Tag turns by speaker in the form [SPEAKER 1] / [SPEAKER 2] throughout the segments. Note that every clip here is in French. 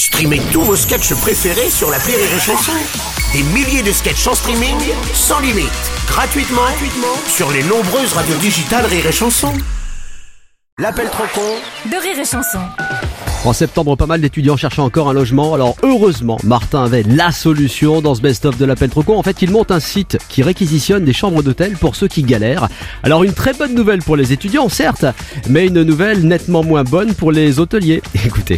[SPEAKER 1] Streamez tous vos sketchs préférés sur l'appli Rire et Chanson. Des milliers de sketchs en streaming, sans limite, gratuitement sur les nombreuses radios digitales Rire et Chanson. L'appel trop con
[SPEAKER 2] de Rire et Chanson.
[SPEAKER 3] En septembre, pas mal d'étudiants cherchaient encore un logement. Alors heureusement, Martin avait la solution dans ce best-of de l'appel trop con. En fait, il monte un site qui réquisitionne des chambres d'hôtel pour ceux qui galèrent. Alors une très bonne nouvelle pour les étudiants, certes, mais une nouvelle nettement moins bonne pour les hôteliers. Écoutez.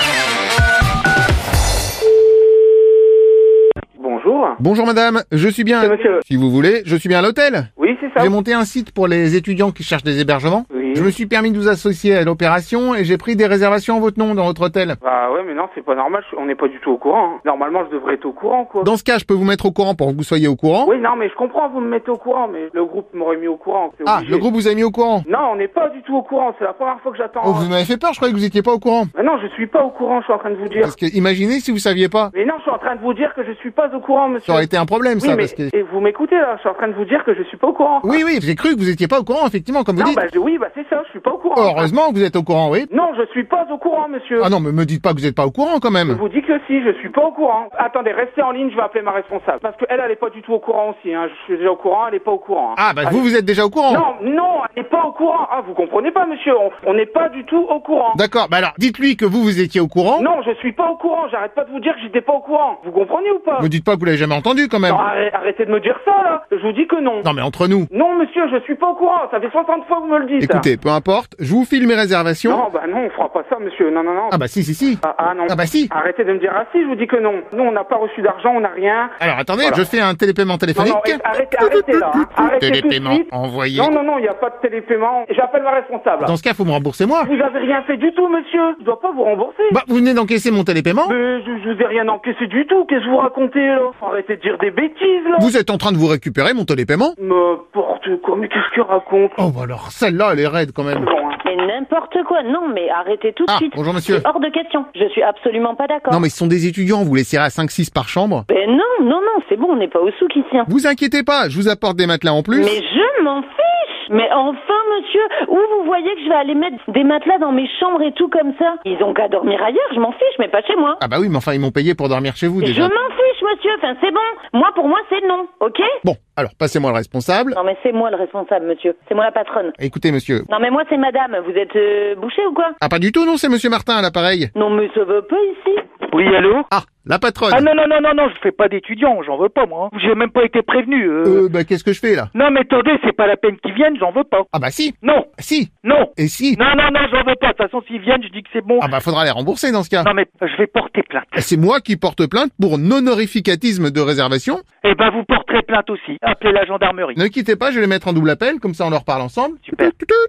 [SPEAKER 4] Bonjour madame, je suis bien, si vous voulez, je suis bien à l'hôtel.
[SPEAKER 5] Oui, c'est ça.
[SPEAKER 4] J'ai monté un site pour les étudiants qui cherchent des hébergements.
[SPEAKER 5] Oui.
[SPEAKER 4] Je me suis permis de vous associer à l'opération et j'ai pris des réservations en votre nom dans votre hôtel.
[SPEAKER 5] Bah ouais, mais non, c'est pas normal, on n'est pas du tout au courant. Hein. Normalement, je devrais être au courant, quoi.
[SPEAKER 4] Dans ce cas, je peux vous mettre au courant pour que vous soyez au courant.
[SPEAKER 5] Oui, non, mais je comprends, vous me mettez au courant, mais le groupe m'aurait mis au courant.
[SPEAKER 4] Ah, le groupe vous a mis au courant?
[SPEAKER 5] Non, on n'est pas du tout au courant, c'est la première fois que j'attends.
[SPEAKER 4] Oh, vous m'avez fait peur, je croyais que vous étiez pas au courant.
[SPEAKER 5] Mais non, je suis pas au courant, je suis en train de vous dire.
[SPEAKER 4] Parce que imaginez si vous saviez pas.
[SPEAKER 5] Mais non, je suis en train de vous dire que je suis pas au courant, monsieur.
[SPEAKER 4] Ça aurait été un problème,
[SPEAKER 5] oui,
[SPEAKER 4] ça,
[SPEAKER 5] mais
[SPEAKER 4] parce que...
[SPEAKER 5] et vous m'écoutez, là, je suis en train de vous dire que je suis pas au courant.
[SPEAKER 4] Oui, j'ai cru que vous étiez pas au courant, effectivement, comme vous
[SPEAKER 5] Non,
[SPEAKER 4] dites.
[SPEAKER 5] oui, c'est ça, je suis pas au courant.
[SPEAKER 4] Heureusement que vous êtes au courant, oui.
[SPEAKER 5] Non, je suis pas au courant, monsieur.
[SPEAKER 4] Ah non, mais me dites pas que vous êtes pas au courant, quand même.
[SPEAKER 5] Je vous dis que si, je suis pas au courant. Attendez, restez en ligne, je vais appeler ma responsable. Parce qu'elle, elle est pas du tout au courant aussi, hein. Je suis déjà au courant, elle est pas au courant. Hein.
[SPEAKER 4] Ah, bah vous êtes déjà au courant.
[SPEAKER 5] Non, elle n'est pas au courant. Ah, vous comprenez pas, monsieur. On n'est pas du tout au courant.
[SPEAKER 4] D'accord, bah alors, dites-lui que vous étiez au courant.
[SPEAKER 5] Non, je suis pas au courant. J'arrête pas de vous dire que j'étais pas au courant. Vous comprenez ou pas?
[SPEAKER 4] Me dites pas que vous l'avez jamais entendu, quand même.
[SPEAKER 5] Non, arrêtez de me dire ça, là. Je vous dis que non.
[SPEAKER 4] Non, mais entre nous.
[SPEAKER 5] Non, monsieur, je suis pas au courant. Ça fait 60 fois que vous me le dites.
[SPEAKER 4] Écoutez, peu importe, je vous file mes réservations.
[SPEAKER 5] Non, bah non, on fera pas ça, monsieur. Non.
[SPEAKER 4] Ah bah si.
[SPEAKER 5] Ah non.
[SPEAKER 4] Ah bah si.
[SPEAKER 5] Arrêtez de me dire ah si, je vous dis que non. Nous, on n'a pas reçu d'argent, on n'a rien.
[SPEAKER 4] Alors attendez,
[SPEAKER 5] Voilà.
[SPEAKER 4] je fais un télépaiement téléphonique.
[SPEAKER 5] Non, arrêtez là. Hein. Arrêtez
[SPEAKER 4] Télépaiement
[SPEAKER 5] tout de suite.
[SPEAKER 4] envoyé.
[SPEAKER 5] Non, il n'y a pas de télépaiement. J'appelle ma responsable.
[SPEAKER 4] Dans ce cas, faut me rembourser moi.
[SPEAKER 5] Vous avez rien fait du tout, monsieur. Je dois pas vous rembourser.
[SPEAKER 4] Bah, vous venez d'encaisser mon télépaiement.
[SPEAKER 5] Mais je vous ai rien encaissé du tout. Qu'est-ce que vous racontez, là? Arrêtez de dire des bêtises, là.
[SPEAKER 4] Vous êtes en train de vous récupérer mon télépaiement.
[SPEAKER 5] N'importe quoi, mais qu'est-ce qu'il raconte?
[SPEAKER 4] Oh bah alors, celle-là, elle est raide quand même.
[SPEAKER 5] Bon, hein.
[SPEAKER 6] Mais n'importe quoi, non, mais arrêtez tout de suite.
[SPEAKER 4] Bonjour monsieur.
[SPEAKER 6] C'est hors de question, je suis absolument pas d'accord.
[SPEAKER 4] Non mais ce sont des étudiants, vous les serrez à 5-6 par chambre.
[SPEAKER 6] Mais non, c'est bon, on n'est pas au souk ici. Hein.
[SPEAKER 4] Vous inquiétez pas, je vous apporte des matelas en plus.
[SPEAKER 6] Mais je m'en fiche. Mais enfin, monsieur, où vous voyez que je vais aller mettre des matelas dans mes chambres et tout comme ça? Ils ont qu'à dormir ailleurs, je m'en fiche, mais pas chez moi.
[SPEAKER 4] Ah bah oui, mais enfin ils m'ont payé pour dormir chez vous
[SPEAKER 6] Je
[SPEAKER 4] déjà.
[SPEAKER 6] m'en fiche, monsieur, enfin c'est bon. Pour moi, c'est non, ok?
[SPEAKER 4] Bon, alors passez-moi le responsable.
[SPEAKER 6] Non mais c'est moi le responsable, monsieur. C'est moi la patronne.
[SPEAKER 4] Écoutez monsieur.
[SPEAKER 6] Non mais moi c'est madame, vous êtes bouché ou quoi?
[SPEAKER 4] Ah pas du tout, non, c'est monsieur Martin à l'appareil.
[SPEAKER 6] Non mais ça va pas ici.
[SPEAKER 7] Oui, allô?
[SPEAKER 4] Ah, la patronne.
[SPEAKER 7] Ah non, je fais pas d'étudiants, j'en veux pas moi. J'ai même pas été prévenu.
[SPEAKER 4] Bah qu'est-ce que je fais là?
[SPEAKER 7] Non mais attendez, c'est pas la peine qu'ils viennent, j'en veux pas.
[SPEAKER 4] Ah bah si.
[SPEAKER 7] Non.
[SPEAKER 4] Si.
[SPEAKER 7] Non.
[SPEAKER 4] Et si.
[SPEAKER 7] Non, j'en veux pas. De toute façon, s'ils viennent, je dis que c'est bon.
[SPEAKER 4] Ah bah faudra les rembourser dans ce cas.
[SPEAKER 7] Non mais je vais porter plainte.
[SPEAKER 4] C'est moi qui porte plainte pour non-honorificatisme de réservation.
[SPEAKER 7] Eh ben vous porterez plainte aussi. Appelez la gendarmerie.
[SPEAKER 4] Ne quittez pas, je vais les mettre en double appel, comme ça on leur parle ensemble.
[SPEAKER 7] Super.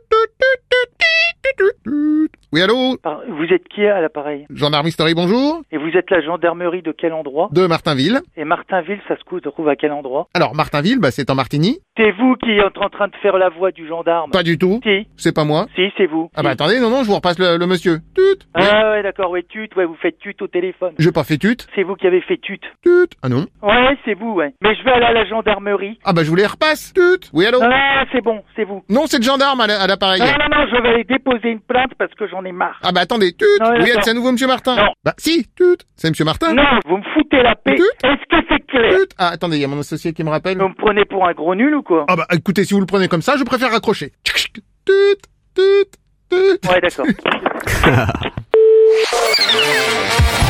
[SPEAKER 4] Oui, allô?
[SPEAKER 7] Vous êtes qui à l'appareil?
[SPEAKER 4] Gendarme History, bonjour.
[SPEAKER 7] Et vous êtes la gendarmerie de quel endroit?
[SPEAKER 4] De Martinville.
[SPEAKER 7] Et Martinville, ça se trouve à quel endroit?
[SPEAKER 4] Alors, Martinville, bah c'est en Martigny.
[SPEAKER 7] C'est vous qui êtes en train de faire la voix du gendarme?
[SPEAKER 4] Pas du tout.
[SPEAKER 7] Si.
[SPEAKER 4] C'est pas moi.
[SPEAKER 7] Si, c'est vous.
[SPEAKER 4] Ah bah attendez, non, je vous repasse le monsieur. Tut.
[SPEAKER 7] Ah ouais, d'accord, ouais, vous faites tut au téléphone.
[SPEAKER 4] J'ai pas fait tut.
[SPEAKER 7] C'est vous qui avez fait tut.
[SPEAKER 4] Tut. Ah non.
[SPEAKER 7] Ouais, c'est vous, ouais. Mais je vais aller à la gendarmerie.
[SPEAKER 4] Ah bah je vous les repasse. Tut. Oui, allô?
[SPEAKER 7] Ah, c'est bon, c'est vous.
[SPEAKER 4] Non, c'est le gendarme à l'appareil.
[SPEAKER 7] Non, je vais aller déposer une plainte parce que j'en ai marre.
[SPEAKER 4] Ah bah attendez, tut.
[SPEAKER 7] Non,
[SPEAKER 4] Oui,
[SPEAKER 7] d'accord.
[SPEAKER 4] c'est à nouveau monsieur Martin.
[SPEAKER 7] Non.
[SPEAKER 4] Bah si, tut. C'est monsieur Martin.
[SPEAKER 7] Non, vous me foutez la paix.
[SPEAKER 4] Tut.
[SPEAKER 7] Est-ce que c'est clair?
[SPEAKER 4] Tut. Ah attendez, il y a mon associé qui me rappelle.
[SPEAKER 7] Vous me prenez pour un gros nul ou quoi?
[SPEAKER 4] Ah bah écoutez, si vous le prenez comme ça, je préfère raccrocher. Tut. Tut.
[SPEAKER 7] Ouais, d'accord.